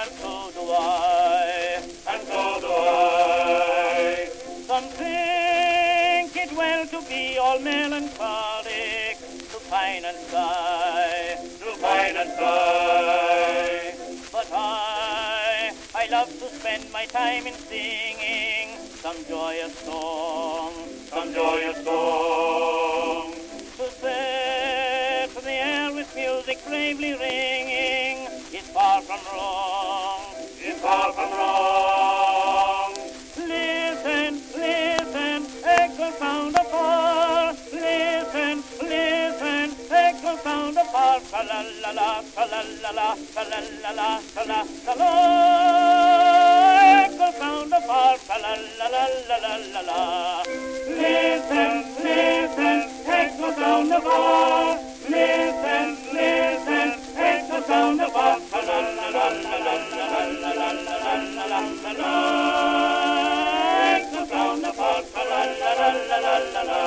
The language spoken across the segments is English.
and so do I, and so do I. Some think it well to be all melancholic, to pine and sigh, To pine and sigh. but I love to spend my time in singing some joyous song, Some joyous song. to set the air with music bravely ringing is far from wrong. Is far from wrong. Listen, listen, echo sound afar. Listen, listen, echo sound afar. Tra-la-la-la, tra-la-la-la, tra-la-la-la, tra-la-la-la. Echo sound afar. Tra-la-la-la-la-la-la-la. Listen, listen, echo sound afar. Listen, listen, echo sound afar. Tra-la-la-la-la-la-la-la-la-la-la-la-la-la. Echo sound afar. Tra-la-la-la-la-la-la-la.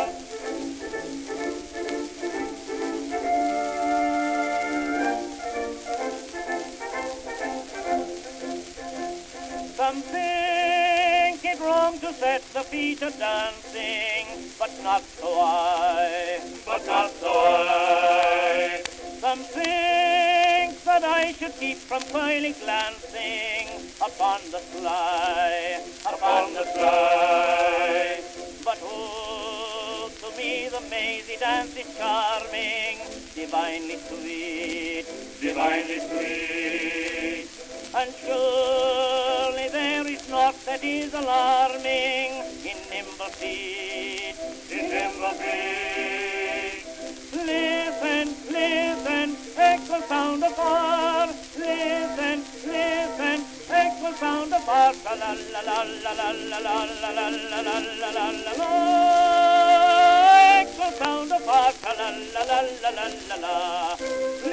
Some think it wrong to set the feet a dancing, but not so I. But not so I. Some think that I should keep from coyly glancing upon the sly, Upon the sly. But oh, to me the mazy dance is charming, divinely sweet, Divinely sweet. and surely there is naught that is alarming in nimble feet. In nimble feet. Listen, listen, echo sound afar. Listen, listen, echo sound afar. La la la la la la la la la la la la la la la. Echo sound afar. La la la la la la la.